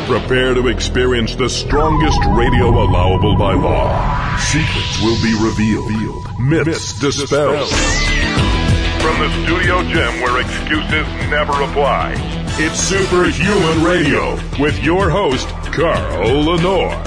Prepare to experience the strongest radio allowable by law. Secrets will be revealed. Myths dispelled. From the studio gym where excuses never apply, it's Superhuman Radio with your host, Carl Lenore.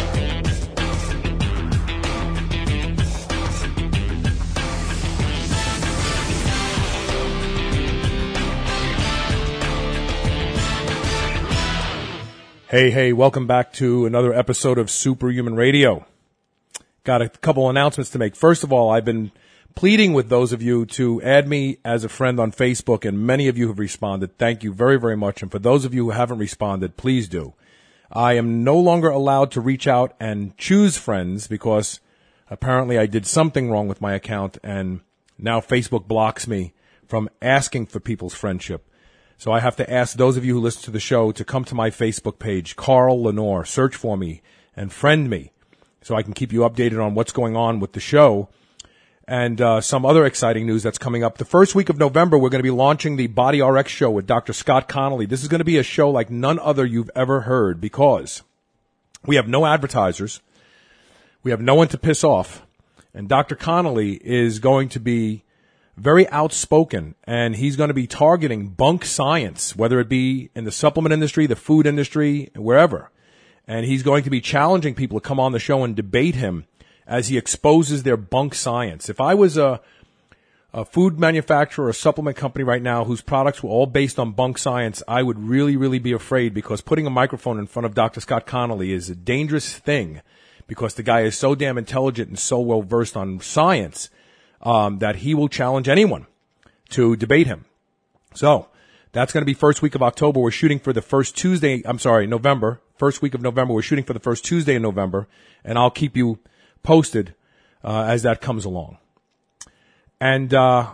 Hey, welcome back to another episode of Superhuman Radio. Got a couple announcements to make. First of all, I've been pleading with those of you to add me as a friend on Facebook, and many of you have responded. Thank you very, very much. And for those of you who haven't responded, please do. I am no longer allowed to reach out and choose friends because apparently I did something wrong with my account, and now Facebook blocks me from asking for people's friendship. So I have to ask those of you who listen to the show to come to my Facebook page, Carl Lenore, search for me and friend me so I can keep you updated on what's going on with the show and some other exciting news that's coming up. The first week of November, we're going to be launching the Body RX show with Dr. Scott Connolly. This is going to be a show like none other you've ever heard because we have no advertisers. We have no one to piss off. And Dr. Connolly is going to be very outspoken, and he's going to be targeting bunk science, whether it be in the supplement industry, the food industry, wherever. And he's going to be challenging people to come on the show and debate him as he exposes their bunk science. If I was a food manufacturer or a supplement company right now whose products were all based on bunk science, I would really, really be afraid because putting a microphone in front of Dr. Scott Connolly is a dangerous thing because the guy is so damn intelligent and so well versed on science that he will challenge anyone to debate him. So that's going to be first week of October. We're shooting for the November. First week of November. We're shooting for the first Tuesday in November, and I'll keep you posted as that comes along. And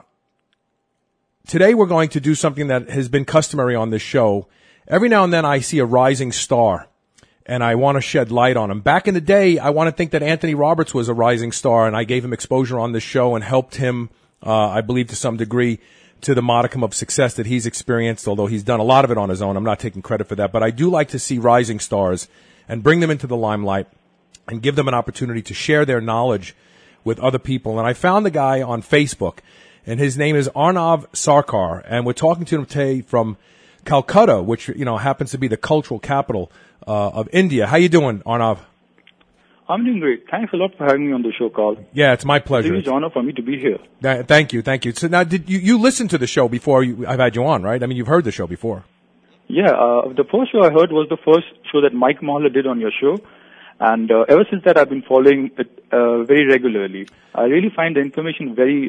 today we're going to do something that has been customary on this show. Every now and then I see a rising star, and I want to shed light on him. Back in the day, I want to think that Anthony Roberts was a rising star, and I gave him exposure on this show and helped him, I believe to some degree, to the modicum of success that he's experienced, although he's done a lot of it on his own. I'm not taking credit for that. But I do like to see rising stars and bring them into the limelight and give them an opportunity to share their knowledge with other people. And I found the guy on Facebook, and his name is Arnav Sarkar, and we're talking to him today from Calcutta, which, you know, happens to be the cultural capital of India. How you doing, Arnav? I'm doing great. Thanks a lot for having me on the show, Carl. Yeah, it's my pleasure. It's a huge honor for me to be here. Thank you. So now, did you listen to the show before I've had you on, right? I mean, you've heard the show before. Yeah, the first show I heard was the first show that Mike Mahler did on your show. And ever since that, I've been following it very regularly. I really find the information very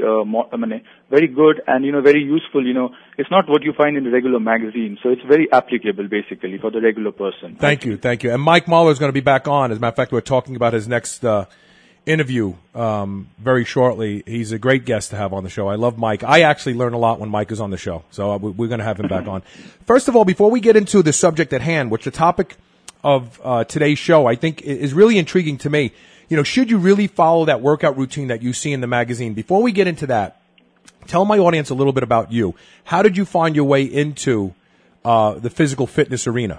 good and, very useful. It's not what you find in the regular magazine. So it's very applicable, basically, for the regular person. Thank you. And Mike Mahler is going to be back on. As a matter of fact, we're talking about his next interview very shortly. He's a great guest to have on the show. I love Mike. I actually learn a lot when Mike is on the show. So we're going to have him back on. First of all, before we get into the subject at hand, which the topic of today's show, I think, is really intriguing to me. Should you really follow that workout routine that you see in the magazine? Before we get into that, tell my audience a little bit about you. How did you find your way into the physical fitness arena?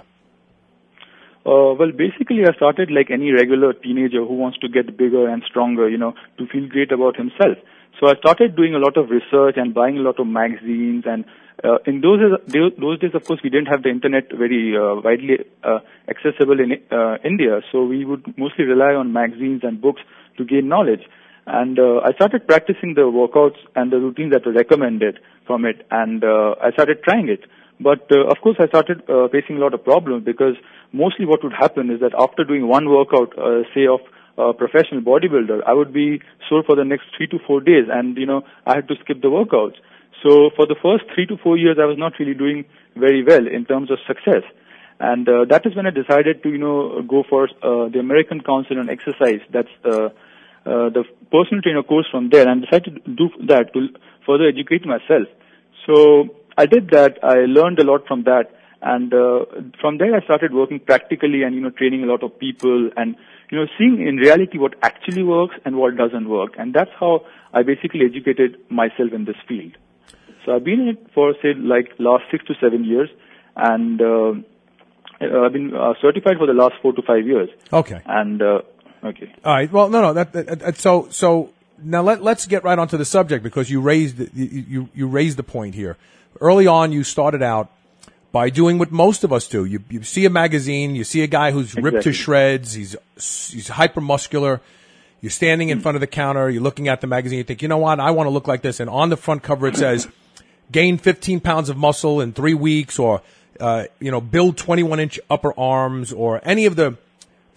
Well, basically, I started like any regular teenager who wants to get bigger and stronger, to feel great about himself. So I started doing a lot of research and buying a lot of magazines. And in those days, of course, we didn't have the internet very widely accessible in India. So we would mostly rely on magazines and books to gain knowledge. And I started practicing the workouts and the routines that were recommended from it. And I started trying it. But, of course, I started facing a lot of problems because mostly what would happen is that after doing one workout, say of a professional bodybuilder, I would be sore for the next 3 to 4 days, and I had to skip the workouts. So for the first 3 to 4 years, I was not really doing very well in terms of success, and that is when I decided to go for the American Council on Exercise. That's the personal trainer course from there, and decided to do that to further educate myself. So I did that. I learned a lot from that. And from there, I started working practically and, training a lot of people and, seeing in reality what actually works and what doesn't work. And that's how I basically educated myself in this field. So I've been in it for, say, like last 6 to 7 years. And I've been certified for the last 4 to 5 years. Okay. And, okay. All right. Well, no. So now let's get right onto the subject, because you raised the point here. Early on, you started out by doing what most of us do. You see a magazine, you see a guy who's ripped to shreds, he's hypermuscular. You're standing in front of the counter, you're looking at the magazine, you think, you know what, I want to look like this. And on the front cover it says, gain 15 pounds of muscle in 3 weeks, or, build 21-inch upper arms, or any of the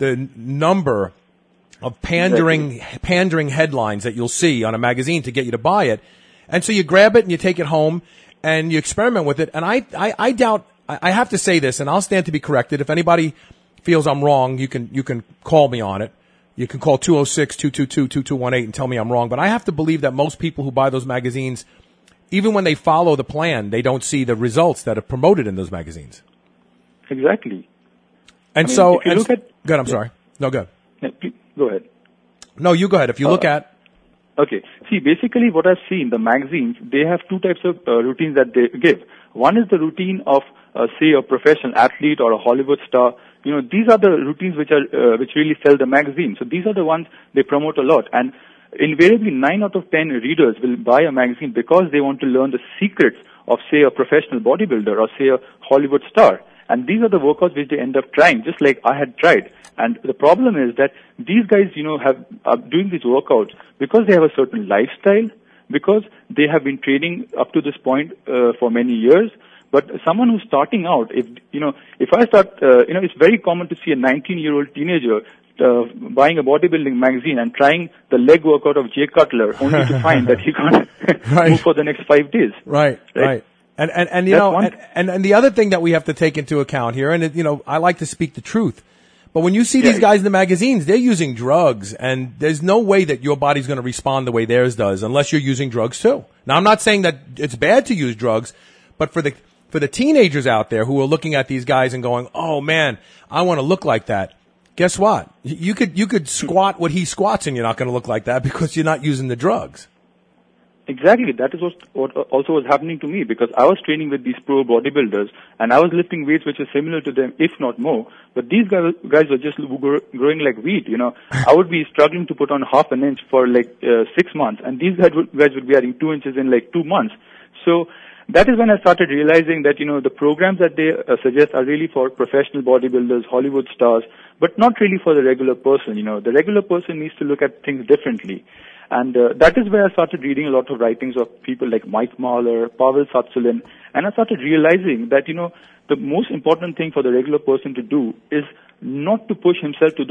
number of pandering headlines that you'll see on a magazine to get you to buy it. And so you grab it and you take it home and you experiment with it. And I doubt, I have to say this, and I'll stand to be corrected. If anybody feels I'm wrong, you can call me on it. You can call 206-222-2218 and tell me I'm wrong. But I have to believe that most people who buy those magazines, even when they follow the plan, they don't see the results that are promoted in those magazines. Exactly. And so, go ahead, I'm sorry. No, go ahead. Yeah, please, go ahead. No, you go ahead. If you look at... Okay. See, basically what I've seen, the magazines, they have two types of routines that they give. One is the routine of, say, a professional athlete or a Hollywood star. These are the routines which really sell the magazine. So these are the ones they promote a lot. And invariably 9 out of 10 readers will buy a magazine because they want to learn the secrets of, say, a professional bodybuilder or, say, a Hollywood star. And these are the workouts which they end up trying, just like I had tried. And the problem is that these guys, are doing these workouts because they have a certain lifestyle, because they have been training up to this point for many years. But someone who's starting out, if I start, it's very common to see a 19-year-old teenager buying a bodybuilding magazine and trying the leg workout of Jay Cutler, only to find that he can't move for the next 5 days. Right. And the other thing that we have to take into account here, and I like to speak the truth, but when you see these guys in the magazines, they're using drugs, and there's no way that your body's going to respond the way theirs does unless you're using drugs too. Now, I'm not saying that it's bad to use drugs, but for the teenagers out there who are looking at these guys and going, "Oh man, I want to look like that." Guess what? You could squat what he squats, and you're not going to look like that because you're not using the drugs. Exactly. That is what also was happening to me, because I was training with these pro bodybuilders and I was lifting weights which are similar to them, if not more. But these guys were just growing like wheat, I would be struggling to put on half an inch for 6 months, and these guys would be adding 2 inches in 2 months. So that is when I started realizing that, the programs that they suggest are really for professional bodybuilders, Hollywood stars, but not really for the regular person. The regular person needs to look at things differently. And that is where I started reading a lot of writings of people like Mike Mahler, Pavel Tsatsouline, and I started realizing that, the most important thing for the regular person to do is not to push himself to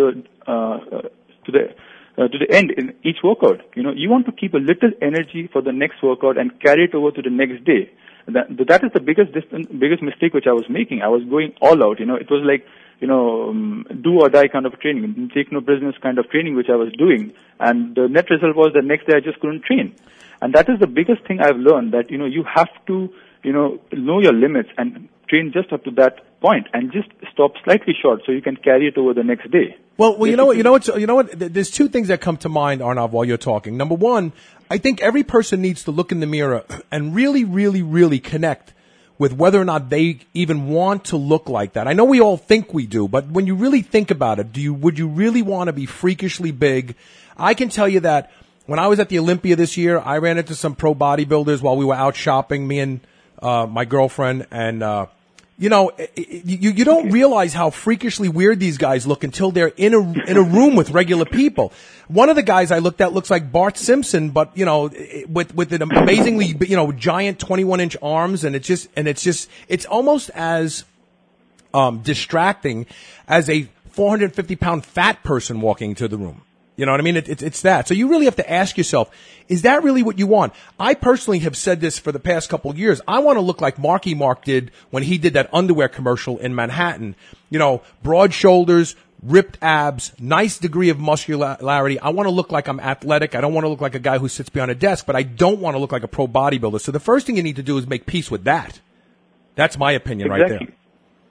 the end in each workout. You want to keep a little energy for the next workout and carry it over to the next day. That is the biggest mistake which I was making. I was going all out. It was like, do or die kind of training, take no prisoners kind of training, which I was doing. And the net result was the next day I just couldn't train. And that is the biggest thing I've learned, that, you have to, know your limits and train just up to that point and just stop slightly short so you can carry it over the next day. Well, you know what? There's two things that come to mind, Arnav, while you're talking. Number one, I think every person needs to look in the mirror and really, really, really connect with whether or not they even want to look like that. I know we all think we do, but when you really think about it, would you really want to be freakishly big? I can tell you that when I was at the Olympia this year, I ran into some pro bodybuilders while we were out shopping, me and my girlfriend, and you don't realize how freakishly weird these guys look until they're in a room with regular people. One of the guys I looked at looks like Bart Simpson, but with an amazingly giant 21-inch arms, and it's almost as distracting as a 450-pound fat person walking into the room. You know what I mean? It's that. So you really have to ask yourself, is that really what you want? I personally have said this for the past couple of years. I want to look like Marky Mark did when he did that underwear commercial in Manhattan. Broad shoulders, ripped abs, nice degree of muscularity. I want to look like I'm athletic. I don't want to look like a guy who sits behind a desk, but I don't want to look like a pro bodybuilder. So the first thing you need to do is make peace with that. That's my opinion right there.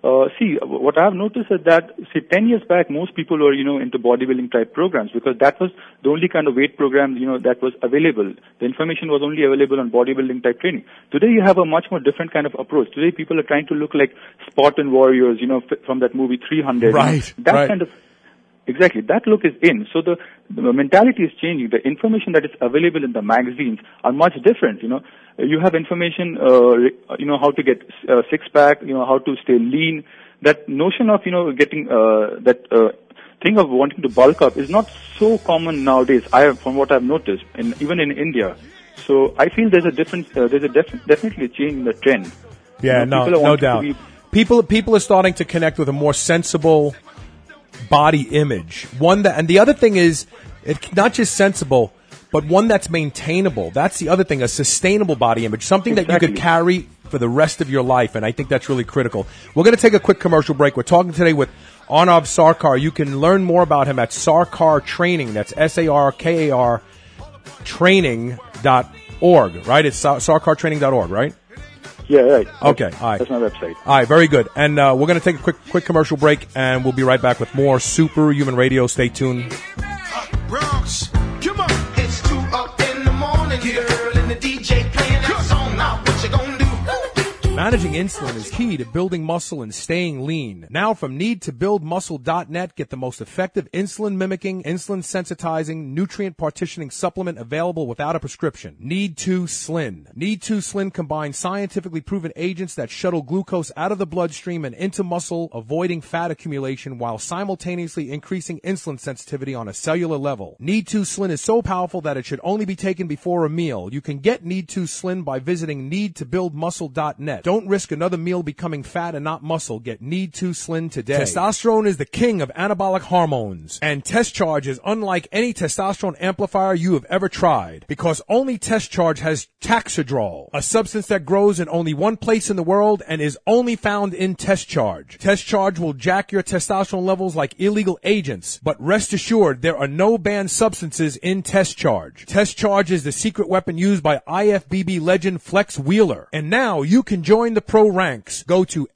See, what I've noticed is that, 10 years back, most people were, into bodybuilding type programs because that was the only kind of weight program, that was available. The information was only available on bodybuilding type training. Today you have a much more different kind of approach. Today people are trying to look like Spartan warriors, from that movie 300. Right. That kind of, exactly, that look is in. So the mentality is changing. The information that is available in the magazines are much different, You have information, how to get six-pack, how to stay lean. That notion of, getting thing of wanting to bulk up is not so common nowadays, from what I've noticed, even in India. So I feel there's a difference, definitely a change in the trend. Yeah, no doubt. People are starting to connect with a more sensible body image. And the other thing is, it's not just sensible, but one that's maintainable. That's the other thing, a sustainable body image, something that you could carry for the rest of your life, and I think that's really critical. We're going to take a quick commercial break. We're talking today with Arnav Sarkar. You can learn more about him at Sarkar Training. That's SARKAR training.org, right? It's sarkartraining.org, right? Yeah, right. Okay, all right. That's my website. All right, very good. And we're going to take a quick commercial break, and we'll be right back with more Superhuman Radio. Stay tuned. Bronx, come on. It's 2 up in the morning, girl, and the DJ playing that song. Now what you gonna do? Managing insulin is key to building muscle and staying lean. Now from needtobuildmuscle.net, get the most effective insulin-mimicking, insulin-sensitizing, nutrient-partitioning supplement available without a prescription. Need2Slin. Need2Slin combines scientifically proven agents that shuttle glucose out of the bloodstream and into muscle, avoiding fat accumulation while simultaneously increasing insulin sensitivity on a cellular level. Need2Slin is so powerful that it should only be taken before a meal. You can get Need2Slin by visiting needtobuildmuscle.net. Don't risk another meal becoming fat and not muscle. Get Need2Slin today. Testosterone is the king of anabolic hormones, and Test Charge is unlike any testosterone amplifier you have ever tried, because only Test Charge has Taxidrol, a substance that grows in only one place in the world and is only found in Test Charge. Test Charge will jack your testosterone levels like illegal agents, but rest assured there are no banned substances in Test Charge. Test Charge is the secret weapon used by IFBB legend Flex Wheeler, and now you can join the pro ranks. Go to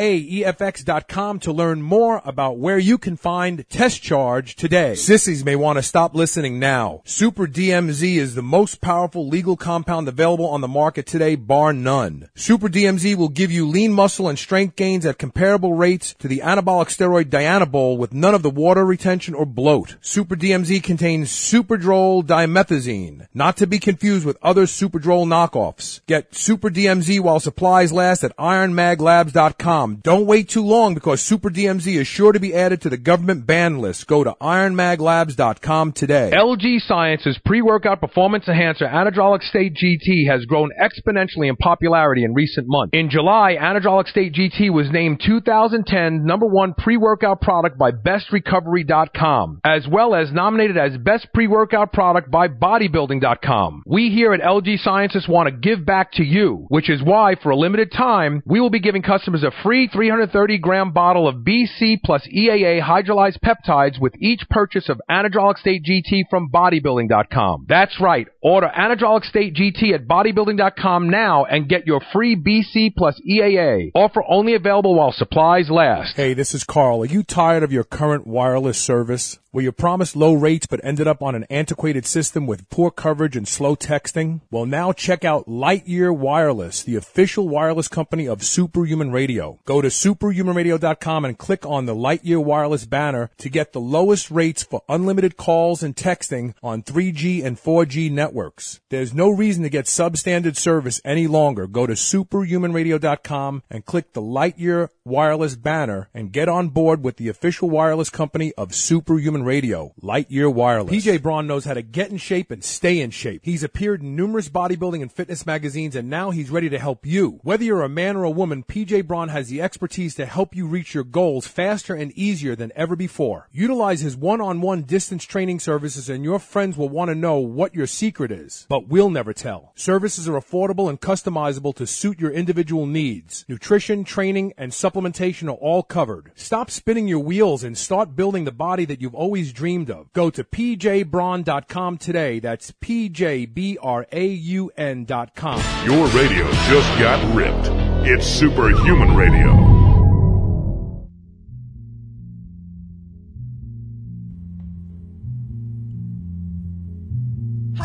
AAEFX.com to learn more about where you can find Test Charge today. Sissies may want to stop listening now. Super DMZ is the most powerful legal compound available on the market today, bar none. Super DMZ will give you lean muscle and strength gains at comparable rates to the anabolic steroid Dianabol with none of the water retention or bloat. Super DMZ contains Superdrol dimethazine, not to be confused with other Superdrol knockoffs. Get Super DMZ while supplies last at ironmaglabs.com. Don't wait too long because Super DMZ is sure to be added to the government ban list. Go to ironmaglabs.com today. LG Science's pre-workout performance enhancer Anadrolic State GT has grown exponentially in popularity in recent months. In July, Anadrolic State GT was named 2010 #1 pre-workout product by bestrecovery.com, as well as nominated as best pre-workout product by bodybuilding.com. We here at LG Sciences want to give back to you, which is why for a limited time, we will be giving customers a free 330-gram bottle of BC plus EAA hydrolyzed peptides with each purchase of Anadrolic State GT from bodybuilding.com. That's right. Order Anadrolic State GT at bodybuilding.com now and get your free BC plus EAA. Offer only available while supplies last. Hey, this is Carl. Are you tired of your current wireless service? Were you promised low rates but ended up on an antiquated system with poor coverage and slow texting? Well, now check out Lightyear Wireless, the official wireless company of Superhuman Radio. Go to superhumanradio.com and click on the Lightyear Wireless banner to get the lowest rates for unlimited calls and texting on 3G and 4G networks. There's no reason to get substandard service any longer. Go to superhumanradio.com and click the Lightyear Wireless banner and get on board with the official wireless company of Superhuman Radio, Lightyear Wireless. PJ Braun knows how to get in shape and stay in shape. He's appeared in numerous bodybuilding and fitness magazines, and now he's ready to help you. Whether you're a man or a woman, PJ Braun has the expertise to help you reach your goals faster and easier than ever before. Utilize his one-on-one distance training services, and your friends will want to know what your secret is, but we'll never tell. Services are affordable and customizable to suit your individual needs. Nutrition, training, and supplementation are all covered. Stop spinning your wheels and start building the body that you've always dreamed of. Go to pjbraun.com today. That's pjbraun.com. Your radio just got ripped. It's Superhuman Radio.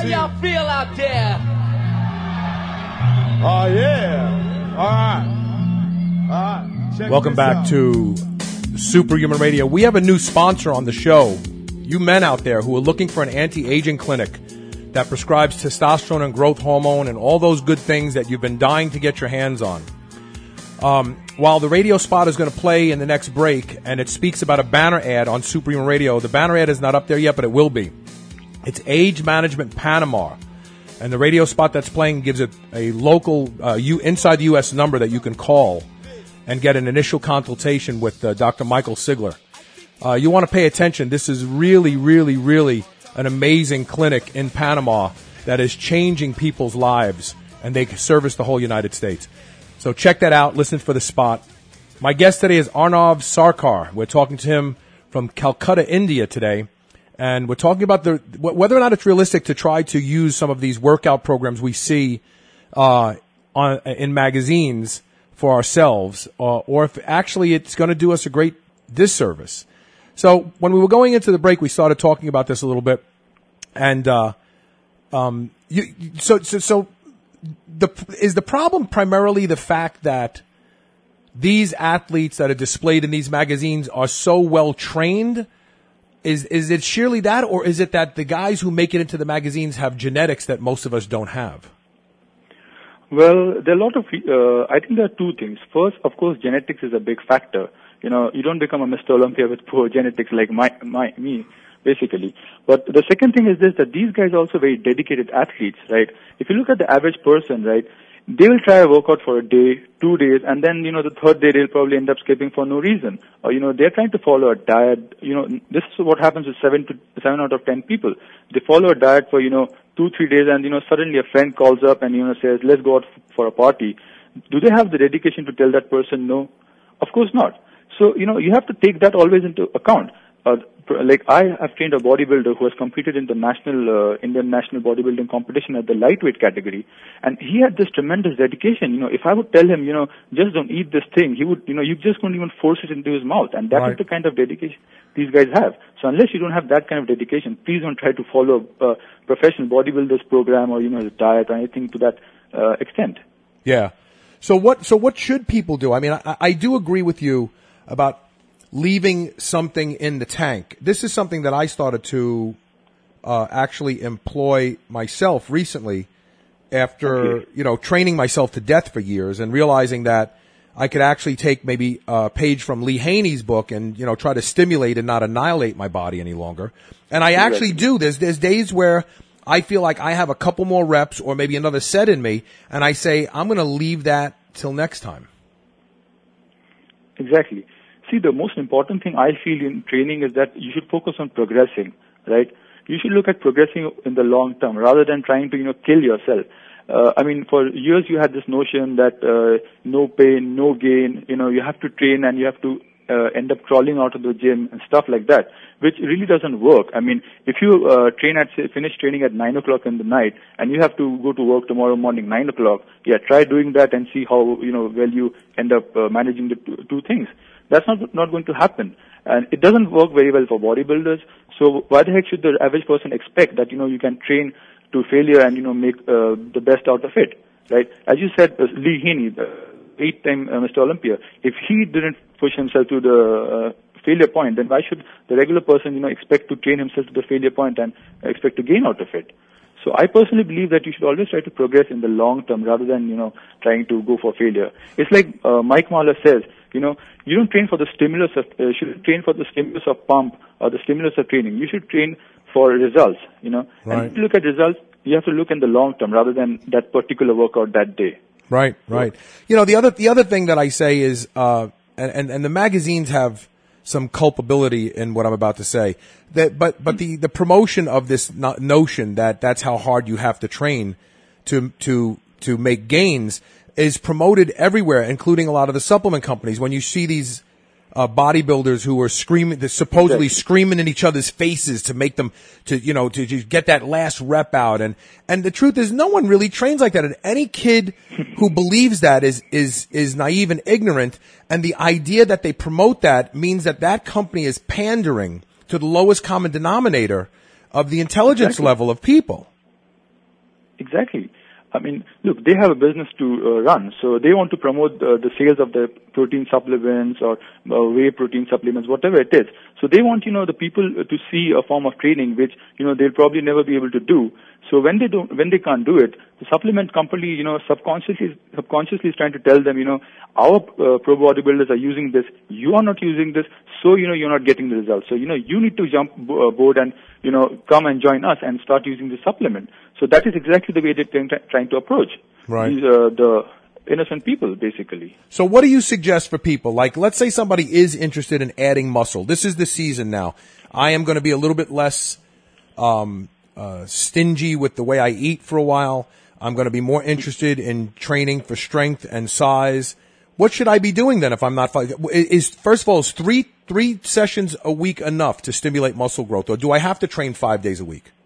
y'all feel out there? Oh, yeah. All right. Check Welcome this back out. to Superhuman Radio. We have a new sponsor on the show. You men out there who are looking for an anti-aging clinic that prescribes testosterone and growth hormone and all those good things that you've been dying to get your hands on. While the radio spot is going to play in the next break, and it speaks about a banner ad on Superhuman Radio, the banner ad is not up there yet, but it will be. It's Age Management Panama. And the radio spot that's playing gives it a local, inside the U.S. number that you can call and get an initial consultation with Dr. Michael Sigler. You want to pay attention. This is really, really, really an amazing clinic in Panama that is changing people's lives, and they service the whole United States. So check that out. Listen for the spot. My guest today is Arnav Sarkar. We're talking to him from Calcutta, India today. And we're talking about whether or not it's realistic to try to use some of these workout programs we see in magazines for ourselves, or if actually it's going to do us a great disservice. So when we were going into the break, we started talking about this a little bit, and is the problem primarily the fact that these athletes that are displayed in these magazines are so well trained? Is it surely that, or is it that the guys who make it into the magazines have genetics that most of us don't have? Well, there are a lot of, I think there are two things. First, of course, genetics is a big factor. You know, you don't become a Mr. Olympia with poor genetics like me, basically. But the second thing is this, that these guys are also very dedicated athletes, right? If you look at the average person, right, they will try a workout for a day, 2 days, and then, the third day they'll probably end up skipping for no reason. Or, they're trying to follow a diet. This is what happens with 7 out of 10 people. They follow a diet for, 2-3 days, and, suddenly a friend calls up and, says, let's go out for a party. Do they have the dedication to tell that person no? Of course not. So, you have to take that always into account. Like I have trained a bodybuilder who has competed in the Indian national bodybuilding competition at the lightweight category, and he had this tremendous dedication. If I would tell him, just don't eat this thing, he would, you just couldn't even force it into his mouth, and that is the kind of dedication these guys have. So unless you don't have that kind of dedication, please don't try to follow a professional bodybuilder's program or his diet or anything to that extent. Yeah. So what should people do? I mean, I do agree with you about leaving something in the tank. This is something that I started to actually employ myself recently after, training myself to death for years and realizing that I could actually take maybe a page from Lee Haney's book and, try to stimulate and not annihilate my body any longer. And I actually do. There's days where I feel like I have a couple more reps or maybe another set in me, and I say, I'm going to leave that till next time. Exactly. See, the most important thing I feel in training is that you should focus on progressing, right? You should look at progressing in the long term rather than trying to, kill yourself. For years you had this notion that no pain, no gain, you have to train and you have to end up crawling out of the gym and stuff like that, which really doesn't work. If you finish training at 9 o'clock in the night and you have to go to work tomorrow morning 9 o'clock, try doing that and see how, well you end up managing the two things. That's not going to happen. And it doesn't work very well for bodybuilders. So why the heck should the average person expect that, you can train to failure and, make the best out of it, right? As you said, Lee Haney, the 8-time Mr. Olympia, if he didn't push himself to the failure point, then why should the regular person, expect to train himself to the failure point and expect to gain out of it? So I personally believe that you should always try to progress in the long term rather than, trying to go for failure. It's like Mike Mahler says, you don't train for the stimulus of, shouldn't train for the stimulus of pump or the stimulus of training. You should train for results, Right. And if you look at results, you have to look in the long term rather than that particular workout that day. Right. The other thing that I say is, and the magazines have some culpability in what I'm about to say. But the promotion of this notion that that's how hard you have to train to make gains is promoted everywhere, including a lot of the supplement companies. When you see these bodybuilders who are supposedly screaming in each other's faces to make them to get that last rep out, and the truth is no one really trains like that. And any kid who believes that is naive and ignorant. And the idea that they promote that means that company is pandering to the lowest common denominator of the intelligence level of people. Exactly. I mean, look, they have a business to run, so they want to promote the sales of the protein supplements or whey protein supplements, whatever it is. So they want, the people to see a form of training which, they'll probably never be able to do. So when they can't do it, the supplement company, subconsciously is trying to tell them, our pro bodybuilders are using this, you are not using this, so, you're not getting the results. So, you need to jump board and, come and join us and start using the supplement. So that is exactly the way they're trying to approach these, the innocent people, basically. So what do you suggest for people? Like, let's say somebody is interested in adding muscle. This is the season now. I am going to be a little bit less stingy with the way I eat for a while. I'm going to be more interested in training for strength and size. What should I be doing then if I'm not? First of all, is three sessions a week enough to stimulate muscle growth, or do I have to train 5 days a week?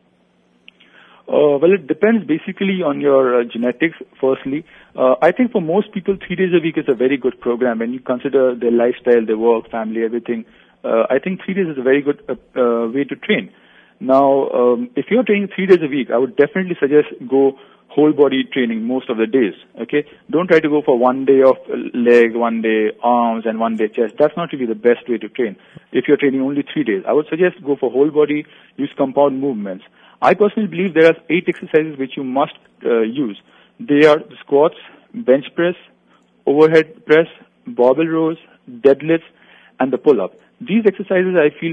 Well, it depends basically on your genetics, firstly. I think for most people, 3 days a week is a very good program. When you consider their lifestyle, their work, family, everything, I think 3 days is a very good way to train. Now, if you're training 3 days a week, I would definitely suggest go whole body training most of the days, okay? Don't try to go for 1 day of leg, 1 day arms, and 1 day chest. That's not really the best way to train. If you're training only 3 days, I would suggest go for whole body, use compound movements. I personally believe there are 8 exercises which you must use. They are the squats, bench press, overhead press, barbell rows, deadlifts, and the pull-up. These exercises I feel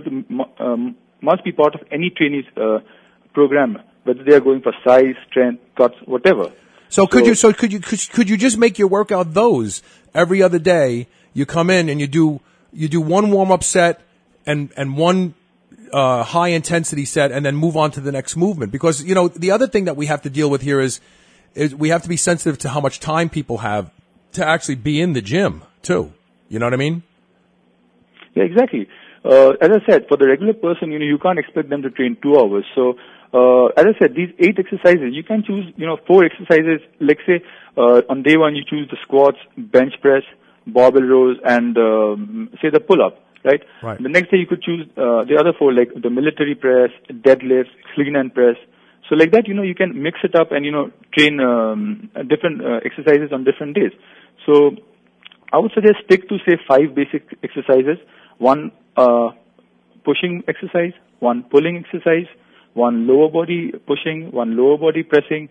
must be part of any trainee's program, whether they are going for size, strength, cuts, whatever. So could you just make your workout those every other day? You come in and you do one warm-up set and one high intensity set, and then move on to the next movement. Because, the other thing that we have to deal with here is we have to be sensitive to how much time people have to actually be in the gym too. You know what I mean? Yeah, exactly. As I said, for the regular person, you can't expect them to train 2 hours. So, as I said, these 8 exercises, you can choose, 4 exercises. Let's say, on day 1, you choose the squats, bench press, barbell rows, and, say the pull-up. Right? The next day you could choose the other 4, like the military press, deadlifts, clean and press. So like that, you can mix it up and, train different exercises on different days. So I would suggest stick to, say, 5 basic exercises. 1 pushing exercise, 1 pulling exercise, 1 lower body pushing, 1 lower body pressing,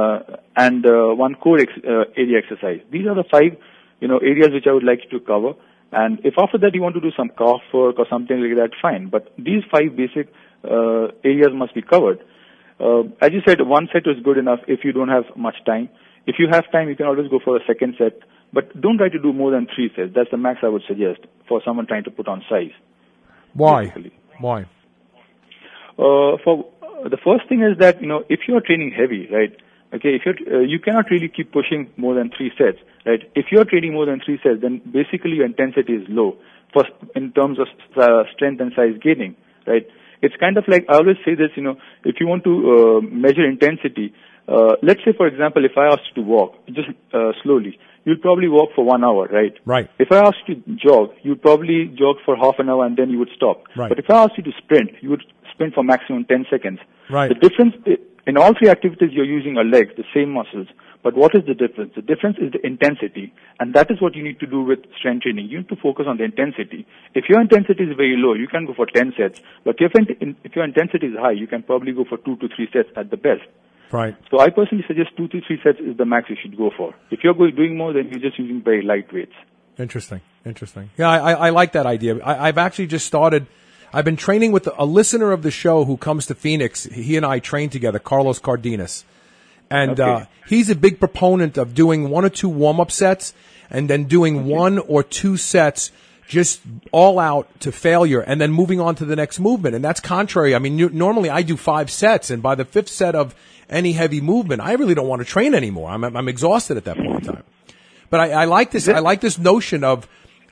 and 1 core area exercise. These are the 5, areas which I would like you to cover. And if after that you want to do some calf work or something like that, fine. But these 5 basic areas must be covered. As you said, 1 set is good enough if you don't have much time. If you have time, you can always go for a second set. But don't try to do more than 3 sets. That's the max I would suggest for someone trying to put on size. Why? Basically. Why? For the first thing is that, if you're training heavy, right? Okay, if you cannot really keep pushing more than 3 sets, right? If you're training more than 3 sets, then basically your intensity is low. First, in terms of strength and size gaining, right? It's kind of like, I always say this, if you want to measure intensity, let's say, for example, if I asked you to walk, just slowly, you'll probably walk for 1 hour, right? Right. If I asked you to jog, you'd probably jog for half an hour and then you would stop. Right. But if I asked you to sprint, you would sprint for maximum 10 seconds. Right. The difference in all 3 activities you're using are legs, the same muscles. But what is the difference? The difference is the intensity. And that is what you need to do with strength training. You need to focus on the intensity. If your intensity is very low, you can go for 10 sets. But if your intensity is high, you can probably go for 2 to 3 sets at the best. Right. So I personally suggest 2 to 3 sets is the max you should go for. If you're doing more, then you're just using very light weights. Interesting. Yeah, I like that idea. I've actually just started. I've been training with a listener of the show who comes to Phoenix. He and I train together, Carlos Cardenas. And he's a big proponent of doing 1 or 2 warm-up sets and then doing 1 or 2 sets just all out to failure and then moving on to the next movement. And that's contrary. I mean, normally I do 5 sets, and by the 5th set of any heavy movement, I really don't want to train anymore. I'm exhausted at that point in time. But I like this. I like this notion of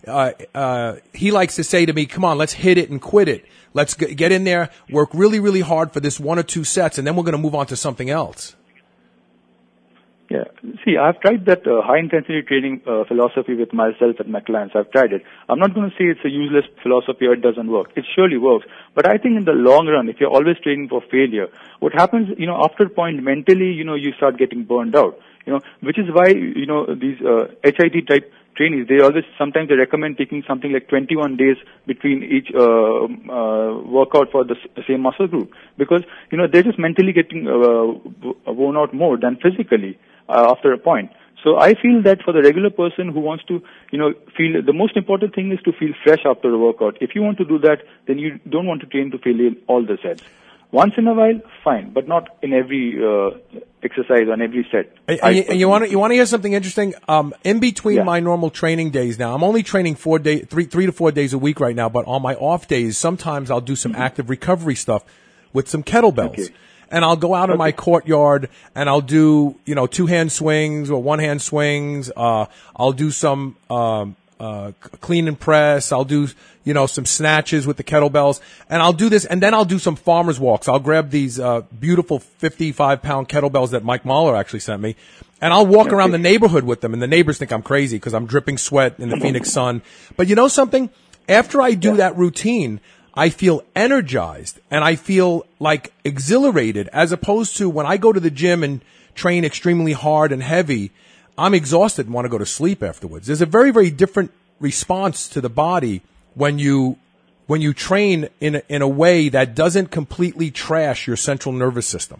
he likes to say to me, come on, let's hit it and quit it. Let's get in there, work really, really hard for this 1 or 2 sets, and then we're going to move on to something else. Yeah. See, I've tried that high-intensity training philosophy with myself and my clients. I've tried it. I'm not going to say it's a useless philosophy or it doesn't work. It surely works. But I think in the long run, if you're always training for failure, what happens, after a point mentally, you start getting burned out. Which is why, these HIT-type trainees, sometimes they recommend taking something like 21 days between each workout for the same muscle group. Because, they're just mentally getting worn out more than physically after a point. So I feel that for the regular person who wants to, feel, the most important thing is to feel fresh after a workout. If you want to do that, then you don't want to train to failure all the sets. Once in a while, fine, but not in every exercise on every set. And you want to hear something interesting? In between my normal training days now, I'm only training 3 to 4 days a week right now. But on my off days, sometimes I'll do some active recovery stuff with some kettlebells. Okay. And I'll go out in my courtyard and I'll do 2-hand swings or 1-hand swings. I'll do some clean and press. I'll do, some snatches with the kettlebells, and I'll do this, and then I'll do some farmer's walks. I'll grab these, beautiful 55-pound kettlebells that Mike Mahler actually sent me, and I'll walk around the neighborhood with them, and the neighbors think I'm crazy because I'm dripping sweat in the Phoenix sun. But you know something? After I do that routine, I feel energized, and I feel like exhilarated, as opposed to when I go to the gym and train extremely hard and heavy, I'm exhausted and want to go to sleep afterwards. There's a very, very different response to the body when you train in a way that doesn't completely trash your central nervous system.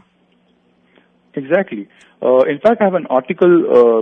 Exactly. In fact, I have an article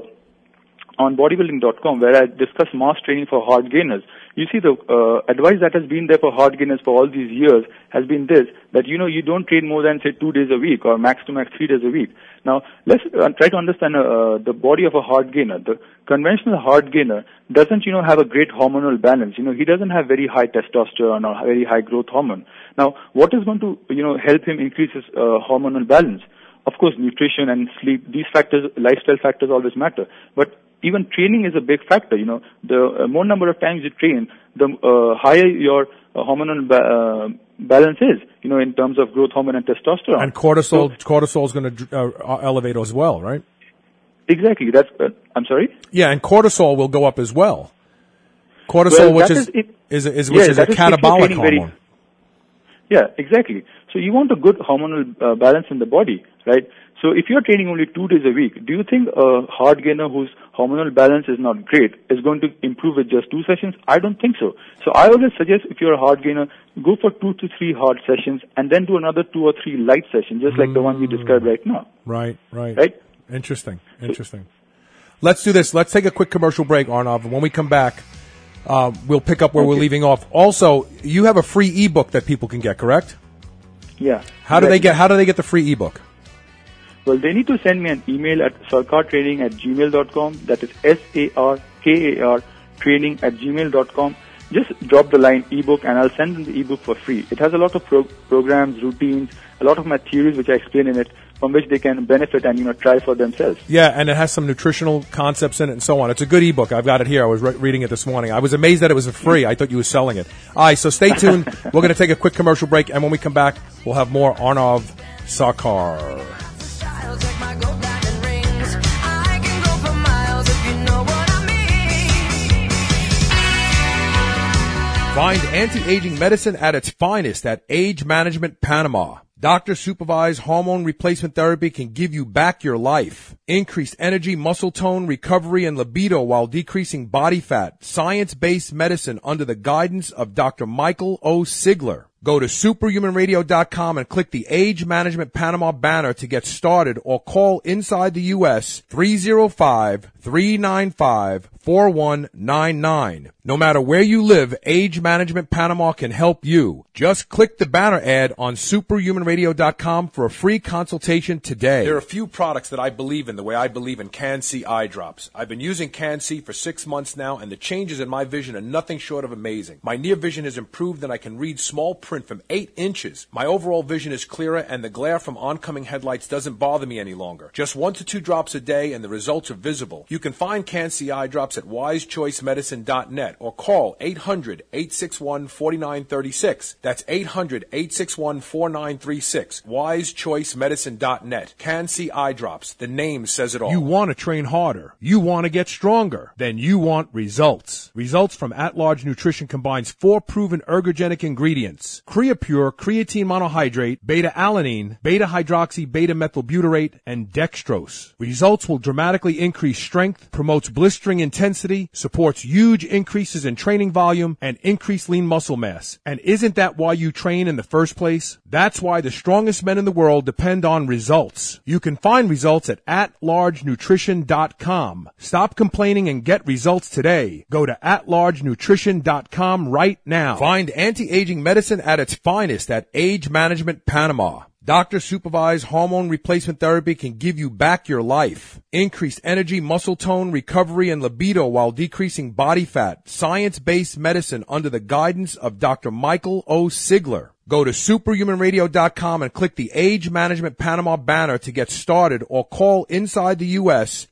on bodybuilding.com where I discuss mass training for hard gainers. You see, the advice that has been there for hard gainers for all these years has been this, that, you don't train more than, say, 2 days a week or max to max 3 days a week. Now, let's try to understand the body of a hard gainer. The conventional hard gainer doesn't, have a great hormonal balance. He doesn't have very high testosterone or very high growth hormone. Now, what is going to, help him increase his hormonal balance? Of course, nutrition and sleep, these factors, lifestyle factors always matter. But even training is a big factor. The more number of times you train, the higher your hormonal balance is, in terms of growth hormone and testosterone. And cortisol is going to elevate as well, right? Exactly. That's. I'm sorry. Yeah, and cortisol will go up as well. Cortisol, which is a catabolic hormone. Yeah, exactly. So you want a good hormonal balance in the body, right? So if you're training only 2 days a week, do you think a hard gainer whose hormonal balance is not great is going to improve with just 2 sessions? I don't think so. So I always suggest, if you're a hard gainer, go for 2 to 3 hard sessions and then do another 2 or 3 light sessions, just like the one we described right now. Right. Interesting. Let's do this. Let's take a quick commercial break, Arnav. And when we come back, we'll pick up where we're leaving off. Also, you have a free ebook that people can get, correct? Yeah. How do they get the free ebook? Well, they need to send me an email at sarkartraining@gmail.com. That is SARKAR training@gmail.com. Just drop the line ebook and I'll send them the ebook for free. It has a lot of programs, routines, a lot of my theories which I explain in it, from which they can benefit and, try for themselves. Yeah, and it has some nutritional concepts in it and so on. It's a good ebook. I've got it here. I was reading it this morning. I was amazed that it was free. I thought you were selling it. All right, so stay tuned. We're going to take a quick commercial break, and when we come back, we'll have more Arnav Sarkar. Find anti-aging medicine at its finest at Age Management Panama. Doctor-supervised hormone replacement therapy can give you back your life. Increased energy, muscle tone, recovery, and libido while decreasing body fat. Science-based medicine under the guidance of Dr. Michael O. Sigler. Go to superhumanradio.com and click the Age Management Panama banner to get started, or call inside the U.S. 305-395-4199. No matter where you live, Age Management Panama can help you. Just click the banner ad on superhumanradio.com for a free consultation today. There are a few products that I believe in the way I believe in Can-C eye drops. I've been using Can-C for 6 months now, and the changes in my vision are nothing short of amazing. My near vision has improved, and I can read small print print from 8 inches. My overall vision is clearer, and the glare from oncoming headlights doesn't bother me any longer. Just 1 to 2 drops a day, and the results are visible. You can find Can-C eye drops at wisechoicemedicine.net or call 800-861-4936. That's 800-861-4936. wisechoicemedicine.net. Can-C eye drops. The name says it all. You want to train harder. You want to get stronger. Then you want results. Results from At-Large Nutrition combines 4 proven ergogenic ingredients: Creapure, creatine monohydrate, beta-alanine, beta-hydroxy, beta-methylbutyrate, and dextrose. Results will dramatically increase strength, promotes blistering intensity, supports huge increases in training volume, and increased lean muscle mass. And isn't that why you train in the first place? That's why the strongest men in the world depend on results. You can find results at atlargenutrition.com. Stop complaining and get results today. Go to atlargenutrition.com right now. Find anti-aging medicine at its finest at Age Management Panama. Doctor-supervised hormone replacement therapy can give you back your life. Increased energy, muscle tone, recovery, and libido while decreasing body fat. Science-based medicine under the guidance of Dr. Michael O. Sigler. Go to superhumanradio.com and click the Age Management Panama banner to get started, or call inside the U.S.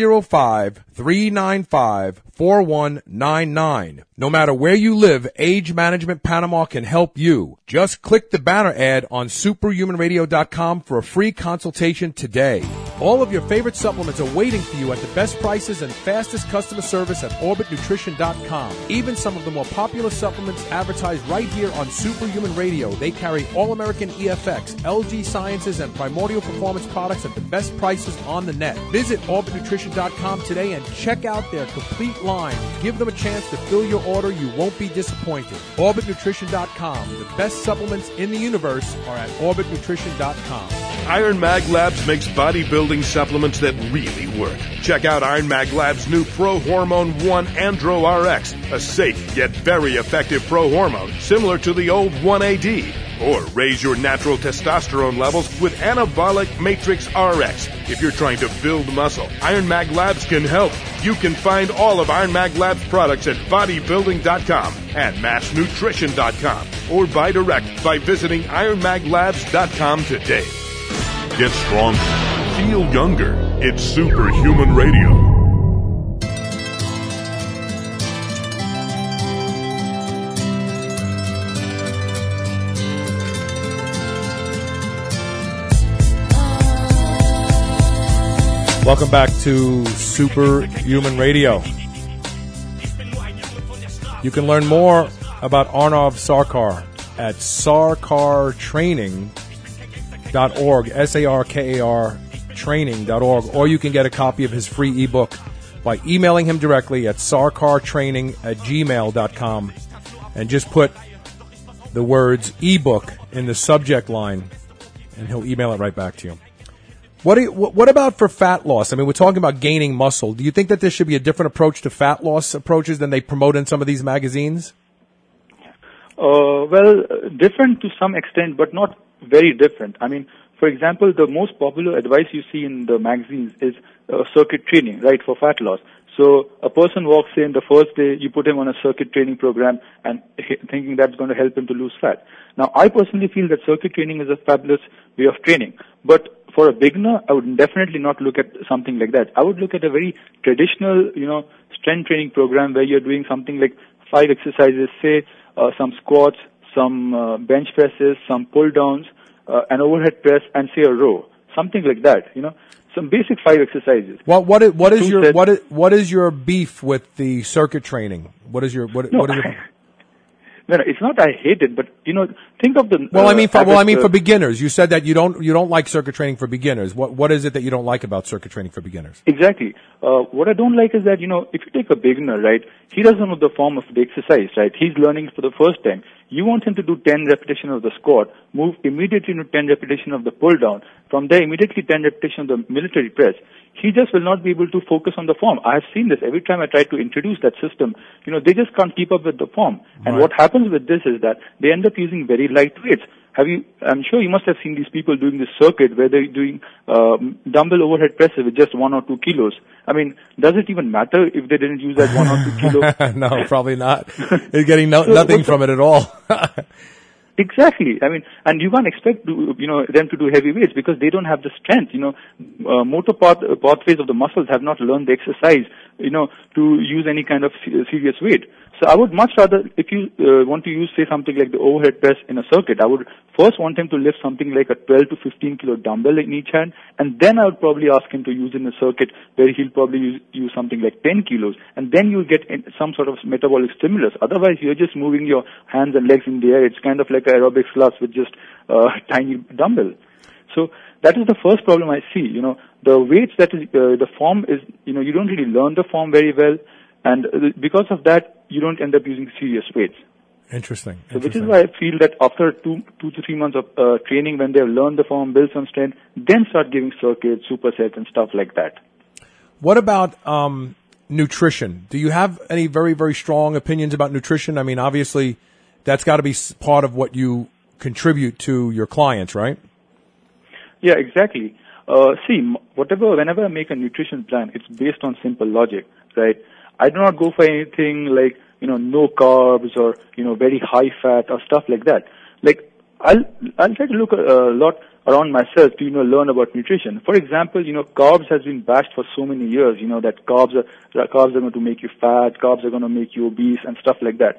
305-395-4199. No matter where you live, Age Management Panama can help you. Just click the banner ad on superhumanradio.com for a free consultation today. All of your favorite supplements are waiting for you at the best prices and fastest customer service at orbitnutrition.com. Even some of the more popular supplements advertised right here on Superhuman Radio. They carry All-American EFX, LG Sciences, and Primordial Performance products at the best prices on the net. Visit orbitnutrition.com today and check out their complete line. Give them a chance to fill your order. You won't be disappointed. orbitnutrition.com. The best supplements in the universe are at orbitnutrition.com. Iron Mag Labs makes bodybuilding supplements that really work. Check out Iron Mag Labs' new Pro Hormone 1 Andro RX, a safe yet very effective pro hormone similar to the old 1AD. Or raise your natural testosterone levels with Anabolic Matrix RX. If you're trying to build muscle, Iron Mag Labs can help. You can find all of Iron Mag Labs products at bodybuilding.com and massnutrition.com, or buy direct by visiting ironmaglabs.com today. Get stronger. Feel younger. It's Superhuman Radio. Welcome back to Superhuman Radio. You can learn more about Arnav Sarkar at sarkartraining.org, SARKAR training.org, or you can get a copy of his free ebook by emailing him directly at sarkartraining@gmail.com and just put the words ebook in the subject line and he'll email it right back to you. What about for fat loss? I mean, we're talking about gaining muscle. Do you think that there should be a different approach to fat loss approaches than they promote in some of these magazines? Well, different to some extent, but not very different. I mean, for example, the most popular advice you see in the magazines is circuit training, right, for fat loss. So a person walks in the first day, you put him on a circuit training program and thinking that's going to help him to lose fat. Now, I personally feel that circuit training is a fabulous way of training. But for a beginner, I would definitely not look at something like that. I would look at a very traditional, strength training program where you're doing something like 5 exercises, say some squats, some bench presses, some pull downs, an overhead press, and say a row. Something like that, some basic 5 exercises. What is your beef with the circuit training? No, it's not I hate it, but think of the. For beginners, you said that you don't like circuit training for beginners. What is it that you don't like about circuit training for beginners? Exactly. What I don't like is that if you take a beginner, right, he doesn't know the form of the exercise, right? He's learning for the first time. You want him to do 10 repetitions of the squat, move immediately to 10 repetitions of the pull down, from there immediately 10 repetitions of the military press. He just will not be able to focus on the form. I have seen this every time I try to introduce that system. They just can't keep up with the form. And what happens with this is that they end up using very light weights. I'm sure you must have seen these people doing this circuit where they're doing dumbbell overhead presses with just 1 or 2 kilos. I mean, does it even matter if they didn't use that 1 or 2 kilos? No, probably not. They're getting nothing from it at all. Exactly. I mean, and you can't expect them to do heavy weights because they don't have the strength. Motor pathways of the muscles have not learned the exercise, to use any kind of serious weight. So I would much rather, if you want to use, say, something like the overhead press in a circuit, I would first want him to lift something like a 12 to 15 kilo dumbbell in each hand, and then I would probably ask him to use in a circuit where he'll probably use something like 10 kilos, and then you'll get some sort of metabolic stimulus. Otherwise, you're just moving your hands and legs in the air. It's kind of like an aerobics class with just tiny dumbbell. So that is the first problem I see. The weights that is, the form is, you don't really learn the form very well, and because of that, you don't end up using serious weights. Interesting. So which is why I feel that after 2 to 3 months of training, when they've learned the form, build some strength, then start giving circuits, supersets, and stuff like that. What about nutrition? Do you have any very, very strong opinions about nutrition? I mean, obviously, that's got to be part of what you contribute to your clients, right? Yeah, exactly. Whenever I make a nutrition plan, it's based on simple logic, right? I do not go for anything like, no carbs or, very high fat or stuff like that. Like, I'll try to look a lot around myself to, learn about nutrition. For example, carbs has been bashed for so many years, that carbs are going to make you fat, carbs are going to make you obese and stuff like that.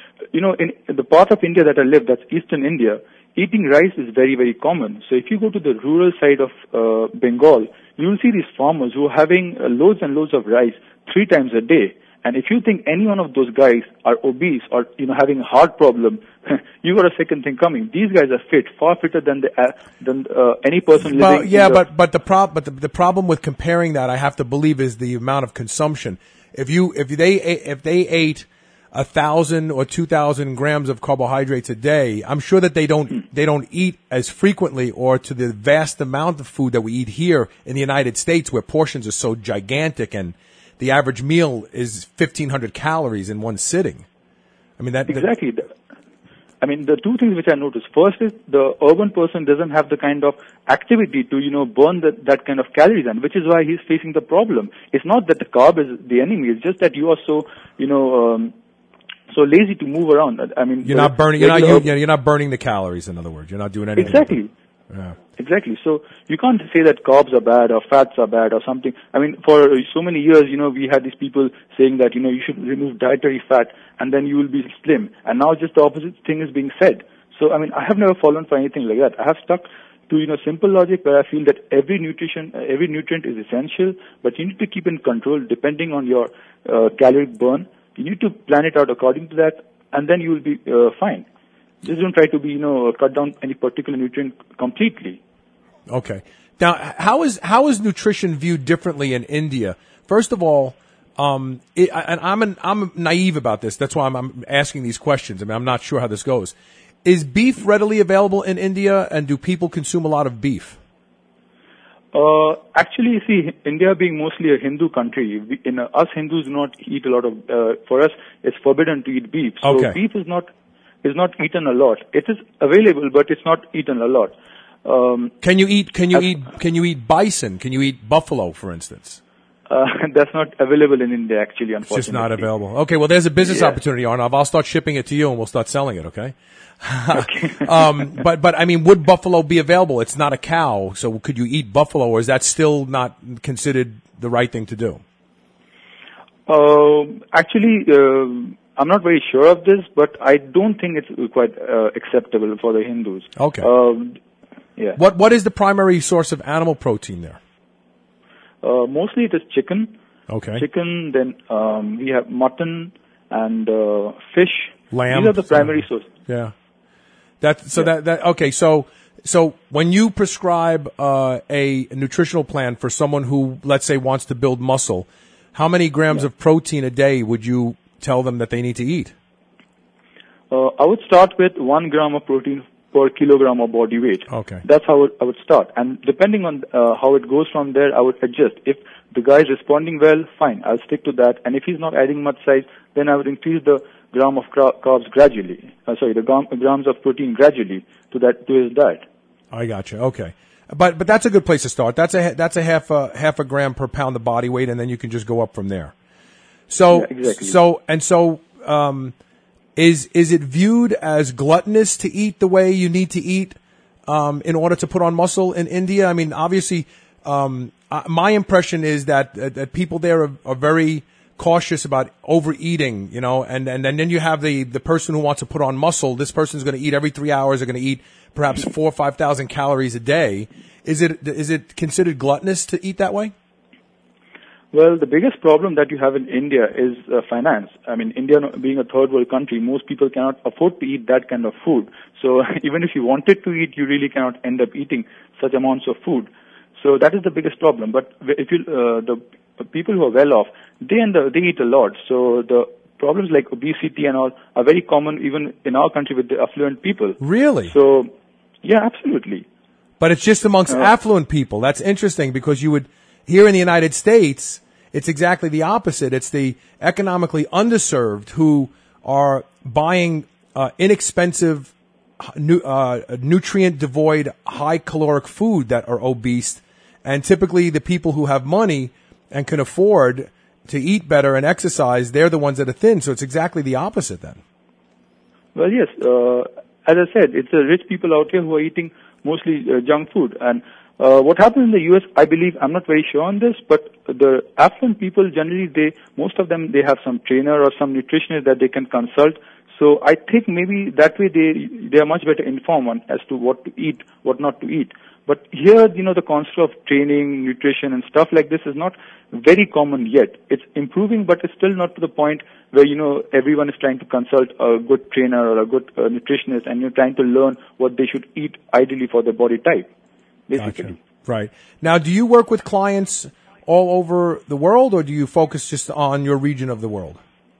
In the part of India that I live, that's Eastern India, eating rice is very, very common. So if you go to the rural side of Bengal, you will see these farmers who are having loads and loads of rice 3 times a day. And if you think any one of those guys are obese or, having a heart problem, you got a second thing coming. These guys are fit, far fitter than any person living. Well, yeah, but the problem with comparing that, I have to believe, is the amount of consumption. If they ate 1,000 or 2,000 grams of carbohydrates a day, I'm sure that they don't eat as frequently or to the vast amount of food that we eat here in the United States, where portions are so gigantic and the average meal is 1,500 calories in one sitting. I mean, exactly. The two things which I noticed. First is the urban person doesn't have the kind of activity to, burn that kind of calories, and which is why he's facing the problem. It's not that the carb is the enemy. It's just that you are so, so lazy to move around. You're not burning. You're not burning the calories. In other words, you're not doing anything. Exactly. Yeah. Exactly. So you can't say that carbs are bad or fats are bad or something. For so many years, we had these people saying that, you should remove dietary fat and then you will be slim. And now just the opposite thing is being said. So, I have never fallen for anything like that. I have stuck to, simple logic where I feel that every nutrient is essential, but you need to keep in control depending on your caloric burn. You need to plan it out according to that, and then you will be fine. Just don't try to cut down any particular nutrient completely. Okay. Now, how is nutrition viewed differently in India? First of all, and I'm naive about this. That's why I'm asking these questions. I'm not sure how this goes. Is beef readily available in India, and do people consume a lot of beef? Actually, see, India being mostly a Hindu country, us Hindus do not eat a lot of. For us, it's forbidden to eat beef. So okay. Beef is not eaten a lot. It is available, but it's not eaten a lot. Can you eat bison? Can you eat buffalo, for instance? That's not available in India, actually, unfortunately. It's just not available. Okay, well, there's a business opportunity, Arnav. I'll start shipping it to you, and we'll start selling it. Okay. Okay. But would buffalo be available? It's not a cow, so could you eat buffalo, or is that still not considered the right thing to do? Actually, I'm not very sure of this, but I don't think it's quite acceptable for the Hindus. Okay. Yeah. What is the primary source of animal protein there? Mostly it is chicken. Okay. Chicken, then we have mutton and fish. Lamb. These are the primary sources. Yeah. Okay. So when you prescribe a nutritional plan for someone who, let's say, wants to build muscle, how many grams of protein a day would you tell them that they need to eat? I would start with 1 gram of protein per kilogram of body weight. Okay. That's how I would start. And depending on how it goes from there, I would adjust. If the guy is responding well, fine, I'll stick to that. And if he's not adding much size, then I would increase the gram of carbs gradually. The grams of protein gradually to his diet. I got you. Okay. But that's a good place to start. That's a half a gram per pound of body weight, and then you can just go up from there. So, yeah, exactly. Is it viewed as gluttonous to eat the way you need to eat in order to put on muscle in India? I mean, obviously, my impression is that people there are very cautious about overeating, you know, and then you have the person who wants to put on muscle. This person's going to eat every 3 hours. They're going to eat perhaps 4,000 or 5,000 calories a day. Is it considered gluttonous to eat that way? Well, the biggest problem that you have in India is finance. I mean, India being a third world country, most people cannot afford to eat that kind of food. So even if you wanted to eat, you really cannot end up eating such amounts of food. So that is the biggest problem. But if you, the people who are well off, they eat a lot. So the problems like obesity and all are very common even in our country with the affluent people. Really? So, yeah, absolutely. But it's just amongst affluent people. That's interesting because you would, here in the United States, it's exactly the opposite. It's the economically underserved who are buying inexpensive, nutrient-devoid, high-caloric food that are obese. And typically the people who have money and can afford to eat better and exercise, they're the ones that are thin. So it's exactly the opposite then. Well, yes. As I said, it's the rich people out here who are eating mostly junk food. And what happens in the U.S., I believe, I'm not very sure on this, but the affluent people generally, most of them, they have some trainer or some nutritionist that they can consult. So I think maybe that way they are much better informed as to what to eat, what not to eat. But here, you know, the concept of training, nutrition and stuff like this is not very common yet. It's improving, but it's still not to the point where, you know, everyone is trying to consult a good trainer or a good nutritionist and you're trying to learn what they should eat ideally for their body type. Basically. Gotcha. Right. Now, do you work with clients all over the world, or do you focus just on your region of the world?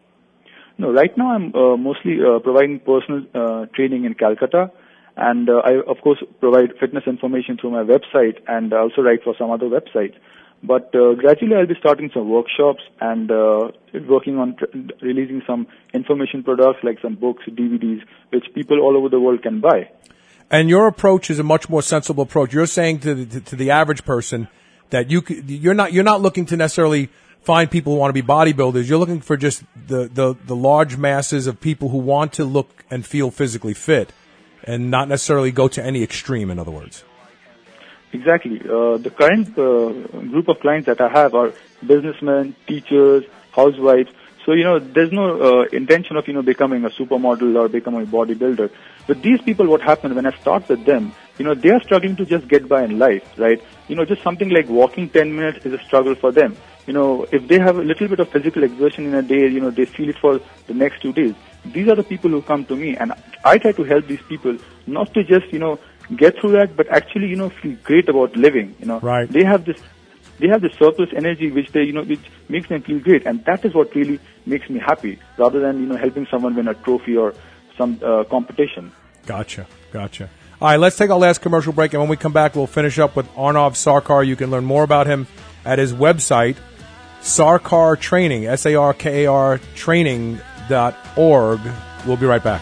No, right now I'm mostly providing personal training in Calcutta, and I, of course, provide fitness information through my website, and I also write for some other websites. But gradually I'll be starting some workshops and working on releasing some information products like some books, DVDs, which people all over the world can buy. And your approach is a much more sensible approach. You're saying to the average person that you're not looking to necessarily find people who want to be bodybuilders. You're looking for just the large masses of people who want to look and feel physically fit, and not necessarily go to any extreme. In other words. Exactly. The current group of clients that I have are businessmen, teachers, housewives. So, you know, there's no intention of, you know, becoming a supermodel or becoming a bodybuilder. But these people, what happens when I start with them, you know, they are struggling to just get by in life, right? You know, just something like walking 10 minutes is a struggle for them. You know, if they have a little bit of physical exertion in a day, you know, they feel it for the next 2 days. These are the people who come to me, and I try to help these people not to just, you know, get through that, but actually, you know, feel great about living, you know. Right. They have this surplus energy which which makes them feel great, and that is what really makes me happy, rather than, you know, helping someone win a trophy or some competition. Gotcha. All right, let's take our last commercial break, and when we come back, we'll finish up with Arnav Sarkar. You can learn more about him at his website, Sarkar Training, SARKAR training.org. We'll be right back.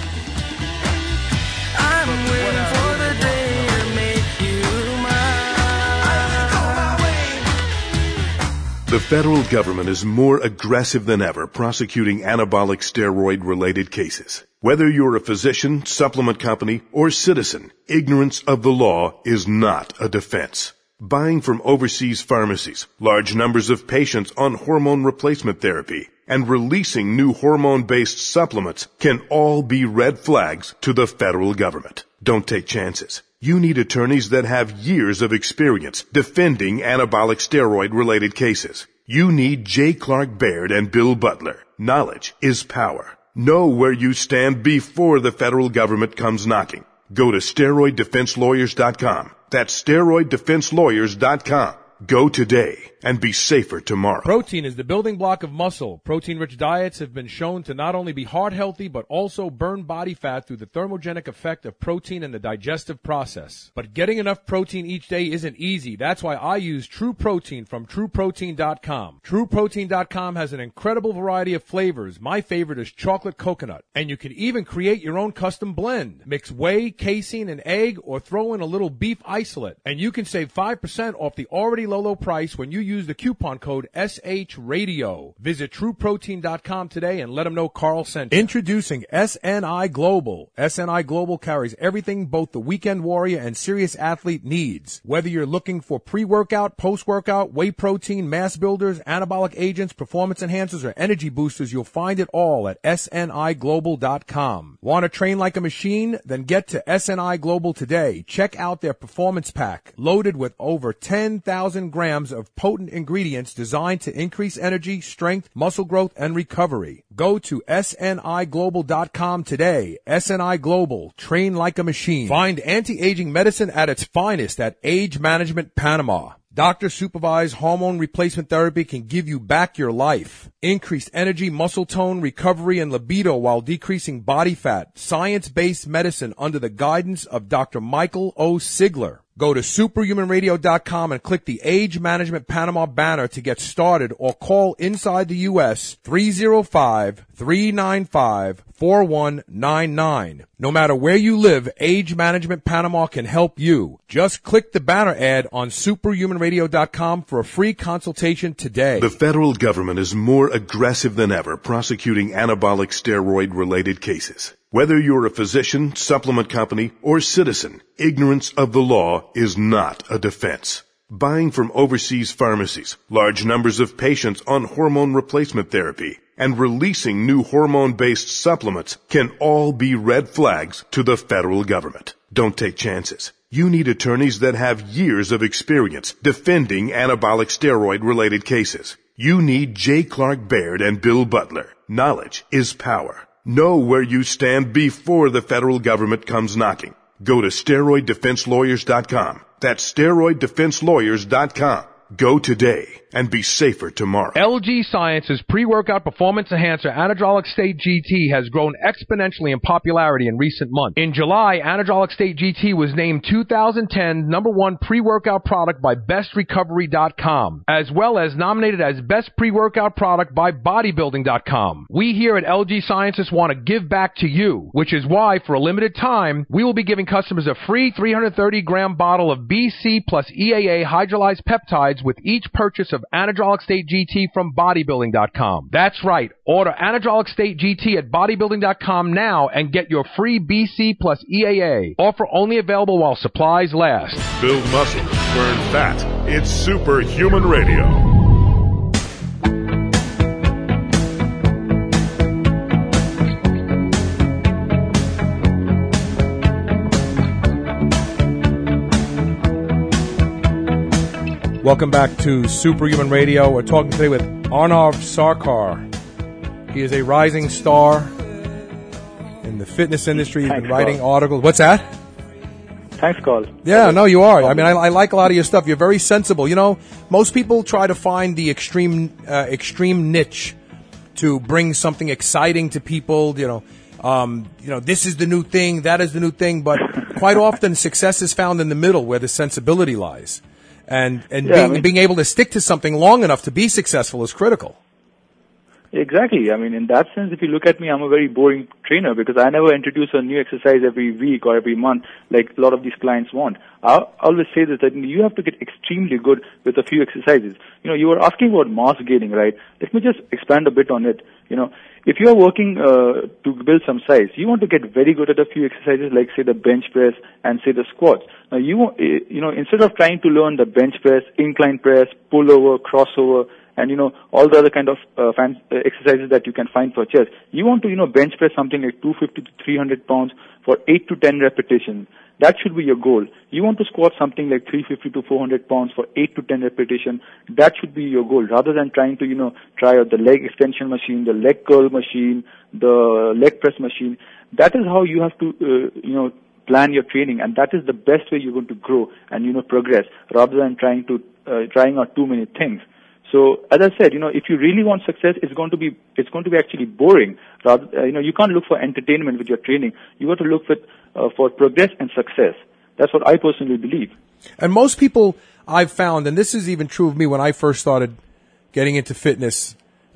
The federal government is more aggressive than ever prosecuting anabolic steroid-related cases. Whether you're a physician, supplement company, or citizen, ignorance of the law is not a defense. Buying from overseas pharmacies, large numbers of patients on hormone replacement therapy, and releasing new hormone-based supplements can all be red flags to the federal government. Don't take chances. You need attorneys that have years of experience defending anabolic steroid-related cases. You need J. Clark Baird and Bill Butler. Knowledge is power. Know where you stand before the federal government comes knocking. Go to SteroidDefenseLawyers.com. That's SteroidDefenseLawyers.com. Go today and be safer tomorrow. Protein is the building block of muscle. Protein-rich diets have been shown to not only be heart healthy, but also burn body fat through the thermogenic effect of protein in the digestive process. But getting enough protein each day isn't easy. That's why I use True Protein from TrueProtein.com. TrueProtein.com has an incredible variety of flavors. My favorite is chocolate coconut. And you can even create your own custom blend. Mix whey, casein, and egg, or throw in a little beef isolate. And you can save 5% off the already low price when you use the coupon code SHRadio. Visit TrueProtein.com today and let them know Carl sent you. Introducing SNI Global. SNI Global carries everything both the weekend warrior and serious athlete needs. Whether you're looking for pre-workout, post-workout, whey protein, mass builders, anabolic agents, performance enhancers, or energy boosters, you'll find it all at SNIGlobal.com. Want to train like a machine? Then get to SNI Global today. Check out their performance pack, loaded with over 10,000 grams of potent ingredients designed to increase energy, strength, muscle growth, and recovery. Go to SNIGlobal.com today. SNI Global. Train like a machine. Find anti-aging medicine at its finest at Age Management Panama. Doctor-supervised hormone replacement therapy can give you back your life. Increased energy, muscle tone, recovery, and libido while decreasing body fat. Science-based medicine under the guidance of Dr. Michael O. Sigler. Go to superhumanradio.com and click the Age Management Panama banner to get started, or call inside the U.S. 305-395-4199. No matter where you live, Age Management Panama can help you. Just click the banner ad on superhumanradio.com for a free consultation today. The federal government is more aggressive than ever prosecuting anabolic steroid-related cases. Whether you're a physician, supplement company, or citizen, ignorance of the law is not a defense. Buying from overseas pharmacies, large numbers of patients on hormone replacement therapy, and releasing new hormone-based supplements can all be red flags to the federal government. Don't take chances. You need attorneys that have years of experience defending anabolic steroid-related cases. You need J. Clark Baird and Bill Butler. Knowledge is power. Know where you stand before the federal government comes knocking. Go to steroiddefenselawyers.com. That's steroiddefenselawyers.com. Go today and be safer tomorrow. LG Science's pre-workout performance enhancer Anadrolic State GT has grown exponentially in popularity in recent months. In July, Anadrolic State GT was named 2010 #1 pre-workout product by BestRecovery.com, as well as nominated as Best Pre-Workout Product by Bodybuilding.com. We here at LG Sciences want to give back to you, which is why, for a limited time, we will be giving customers a free 330-gram bottle of BC plus EAA hydrolyzed peptides with each purchase of Anadrolic State GT from Bodybuilding.com. That's right. Order Anadrolic State GT at Bodybuilding.com now and get your free BC plus EAA. Offer only available while supplies last. Build muscle, burn fat. It's Superhuman Radio. Welcome back to Superhuman Radio. We're talking today with Arnav Sarkar. He is a rising star in the fitness industry. He's been writing articles. What's that? Thanks, Carl. Yeah, no, you are. I mean, I like a lot of your stuff. You're very sensible. You know, most people try to find the extreme niche to bring something exciting to people. You know, this is the new thing, that is the new thing. But quite often, success is found in the middle, where the sensibility lies. And being able to stick to something long enough to be successful is critical. Exactly. I mean, in that sense, if you look at me, I'm a very boring trainer because I never introduce a new exercise every week or every month like a lot of these clients want. I always say this, that you have to get extremely good with a few exercises. You know, you were asking about mass gaining, right? Let me just expand a bit on it. You know, if you are working to build some size, you want to get very good at a few exercises like, say, the bench press and, say, the squats. Now, you know, instead of trying to learn the bench press, incline press, pullover, crossover, and, you know, all the other kind of exercises that you can find for chest, you want to, you know, bench press something like 250 to 300 pounds for 8 to 10 repetitions. That should be your goal. You want to squat something like 350 to 400 pounds for 8 to 10 repetitions. That should be your goal, rather than trying to, you know, try out the leg extension machine, the leg curl machine, the leg press machine. That is how you have to, you know, plan your training, and that is the best way you're going to grow and, you know, progress, rather than trying out too many things. So, as I said, you know, if you really want success, it's going to be actually boring. Rather, you know, you can't look for entertainment with your training. You got to look for progress and success. That's what I personally believe. And most people I've found, and this is even true of me when I first started getting into fitness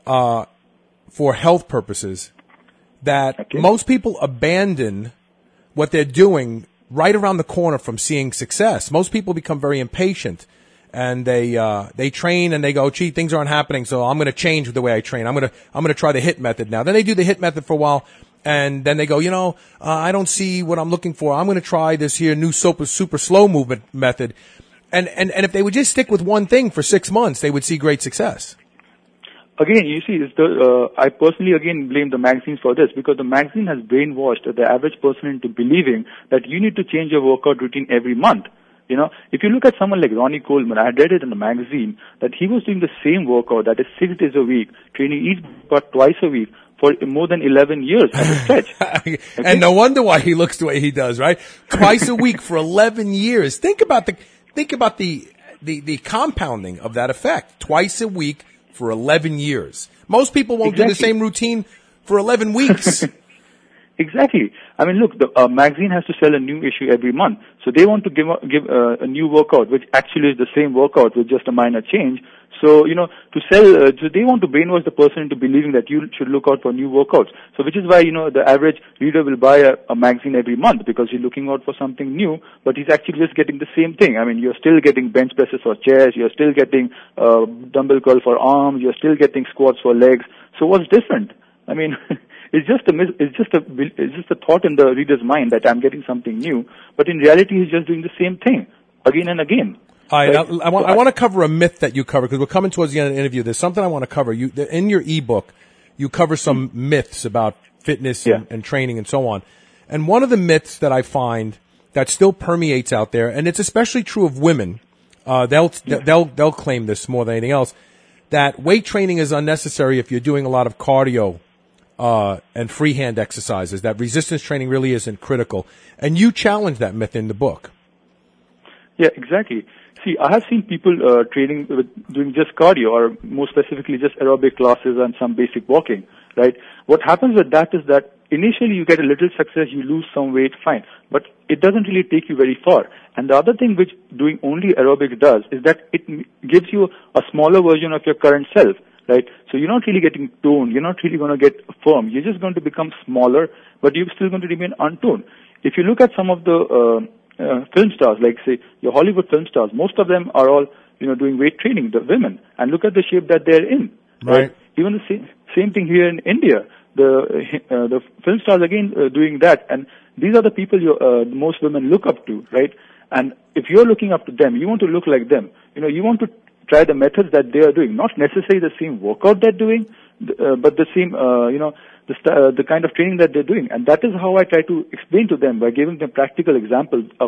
for health purposes, that most people abandon what they're doing right around the corner from seeing success. Most people become very impatient. and they train and they go, gee, things aren't happening, so I'm going to change the way I train. I'm going to try the HIIT method now. Then they do the HIIT method for a while, and then they go, I don't see what I'm looking for. I'm going to try this here new super slow movement method. And if they would just stick with one thing for 6 months, they would see great success. Again, you see, I personally again blame the magazines for this, because the magazine has brainwashed the average person into believing that you need to change your workout routine every month. If you look at someone like Ronnie Coleman, I had read it in the magazine that he was doing the same workout, that is 6 days a week, training each workout twice a week for more than 11 years at a stretch. Okay? And no wonder why he looks the way he does, right? Twice a week for 11 years. Think about the compounding of that effect. Twice a week for 11 years. Most people won't do the same routine for 11 weeks. Exactly. I mean, look, the magazine has to sell a new issue every month. So they want to give a new workout, which actually is the same workout with just a minor change. So, to sell, so they want to brainwash the person into believing that you should look out for new workouts. So which is why, the average reader will buy a magazine every month, because he's looking out for something new, but he's actually just getting the same thing. I mean, you're still getting bench presses for chairs, you're still getting dumbbell curl for arms, you're still getting squats for legs. So what's different? I mean, it's just a thought in the reader's mind that I'm getting something new, but in reality, he's just doing the same thing again and again. I want to cover a myth that you cover, because we're coming towards the end of the interview. There's something I want to cover. In your ebook, you cover some myths about fitness and training and so on. And one of the myths that I find that still permeates out there, and it's especially true of women, they'll claim this more than anything else, that weight training is unnecessary if you're doing a lot of cardio and freehand exercises, that resistance training really isn't critical. And you challenge that myth in the book. Yeah, exactly. See, I have seen people training doing just cardio, or more specifically just aerobic classes and some basic walking, right? What happens with that is that initially you get a little success, you lose some weight, fine, but it doesn't really take you very far. And the other thing which doing only aerobics does is that it gives you a smaller version of your current self, right? So you're not really getting toned, you're not really going to get firm, you're just going to become smaller, but you're still going to remain untoned. If you look at some of the film stars, like say your Hollywood film stars, most of them are all doing weight training, the women, and look at the shape that they're in. Right. Even the same thing here in India. The film stars again doing that, and these are the people most women look up to, right? And if you're looking up to them, you want to look like them. You want to try the methods that they are doing, not necessarily the same workout they're doing, but the same the kind of training that they're doing. And that is how I try to explain to them by giving them practical examples of,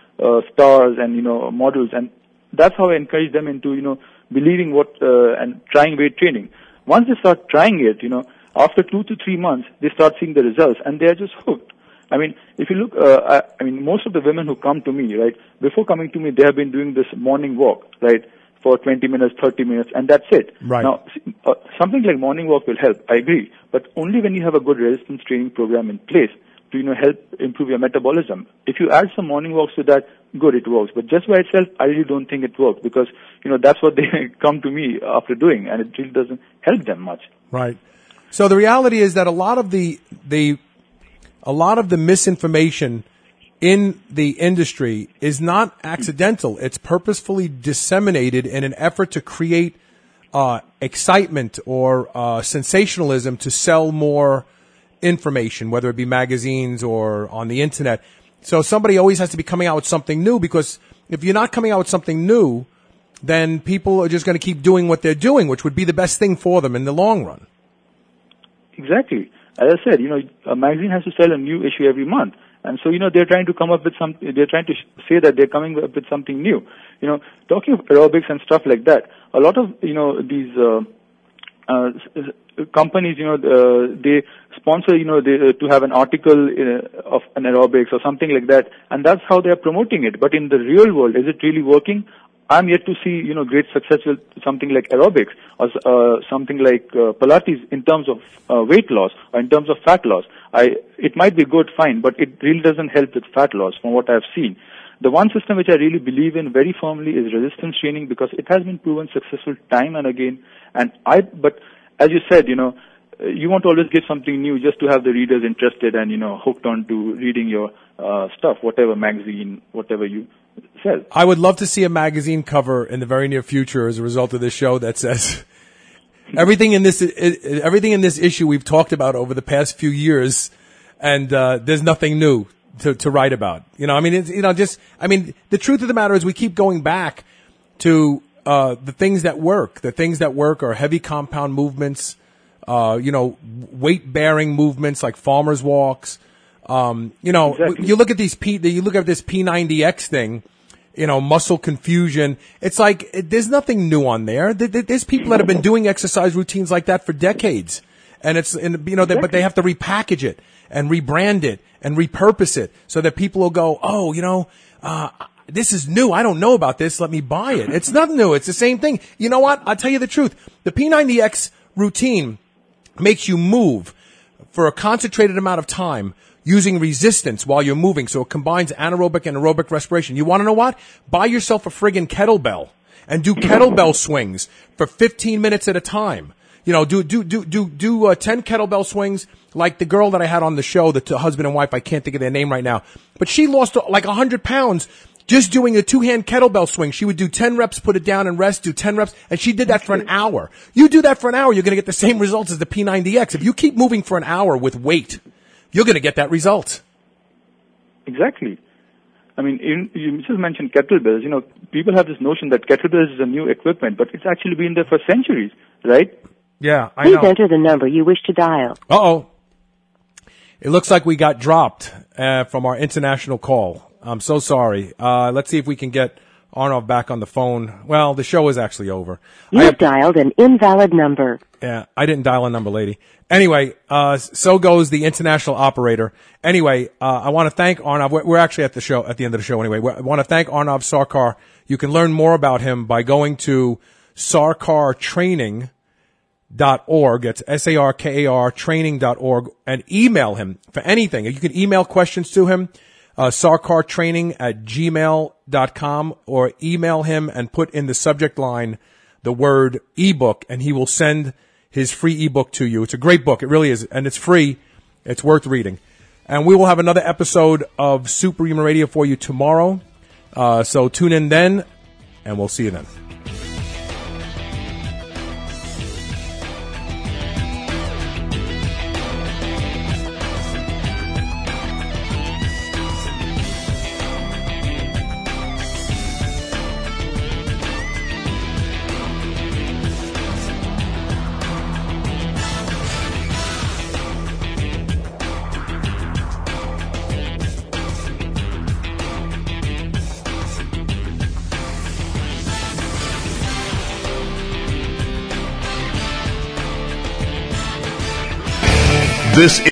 stars and, models. And that's how I encourage them into, believing and trying weight training. Once they start trying it, after 2 to 3 months, they start seeing the results and they're just hooked. I mean, if you look, most of the women who come to me, right, before coming to me, they have been doing this morning walk, right, for 20 minutes, 30 minutes, and that's it. Right. Now, something like morning walk will help, I agree, but only when you have a good resistance training program in place to, help improve your metabolism. If you add some morning walks to that, good, it works. But just by itself, I really don't think it works, because, that's what they come to me after doing, and it really doesn't help them much. Right. So the reality is that a lot of the misinformation in the industry is not accidental. It's purposefully disseminated in an effort to create excitement or sensationalism to sell more information, whether it be magazines or on the internet. So somebody always has to be coming out with something new, because if you're not coming out with something new, then people are just going to keep doing what they're doing, which would be the best thing for them in the long run. Exactly. As I said, a magazine has to sell a new issue every month. And so, they're trying to come up with they're trying to say that they're coming up with something new. Talking of aerobics and stuff like that, a lot of, these companies, they sponsor, to have an article of an aerobics or something like that, and that's how they're promoting it. But in the real world, is it really working? I'm yet to see, great success with something like aerobics or something like Pilates in terms of weight loss or in terms of fat loss. It might be good, fine, but it really doesn't help with fat loss from what I've seen. The one system which I really believe in very firmly is resistance training, because it has been proven successful time and again. But as you said, you want to always give something new just to have the readers interested and, hooked on to reading your stuff, whatever magazine, whatever you sell. I would love to see a magazine cover in the very near future as a result of this show that says everything in this issue we've talked about over the past few years, and there's nothing new to write about. You know, I mean, it's, you know, just, I mean, the truth of the matter is we keep going back to the things that work. The things that work are heavy compound movements, you know, weight-bearing movements like farmers' walks. You know, Exactly. you look at this P90X thing, you know, muscle confusion. It's like, there's nothing new on there. There's people that have been doing exercise routines like that for decades. And it's, you know, but they have to repackage it and rebrand it and repurpose it so that people will go, oh, you know, this is new. I don't know about this. Let me buy it. It's not new. It's the same thing. You know what? I'll tell you the truth. The P90X routine makes you move for a concentrated amount of time using resistance while you're moving. So it combines anaerobic and aerobic respiration. You want to know what? Buy yourself a friggin' kettlebell and do kettlebell swings for 15 minutes at a time. You know, do 10 kettlebell swings like the girl that I had on the show, the husband and wife. I can't think of their name right now, but she lost like 100 pounds just doing a 2-hand kettlebell swing. She would do 10 reps, put it down and rest, do 10 reps, and she did that for an hour. You do that for an hour, you're going to get the same results as the P90X. If you keep moving for an hour with weight, you're going to get that result. Exactly. I mean, you just mentioned kettlebells. You know, people have this notion that kettlebells is a new equipment, but it's actually been there for centuries, right? Yeah, I Please know. enter the number you wish to dial. Uh-oh. It looks like we got dropped from our international call. I'm so sorry. Let's see if we can get Arnav back on the phone. Well, the show is actually over. You have dialed an invalid number. Yeah, I didn't dial a number, lady. Anyway, so goes the international operator. Anyway, I want to thank Arnav. We're actually at the end of the show anyway. I want to thank Arnav Sarkar. You can learn more about him by going to sarkartraining.org. It's SARKAR training.org, and email him for anything. You can email questions to him, sarkartraining@gmail.com, or email him and put in the subject line the word ebook, and he will send his free ebook to you. It's a great book. It really is. And it's free. It's worth reading. And we will have another episode of Superhuman Radio for you tomorrow. So tune in then, and we'll see you then. This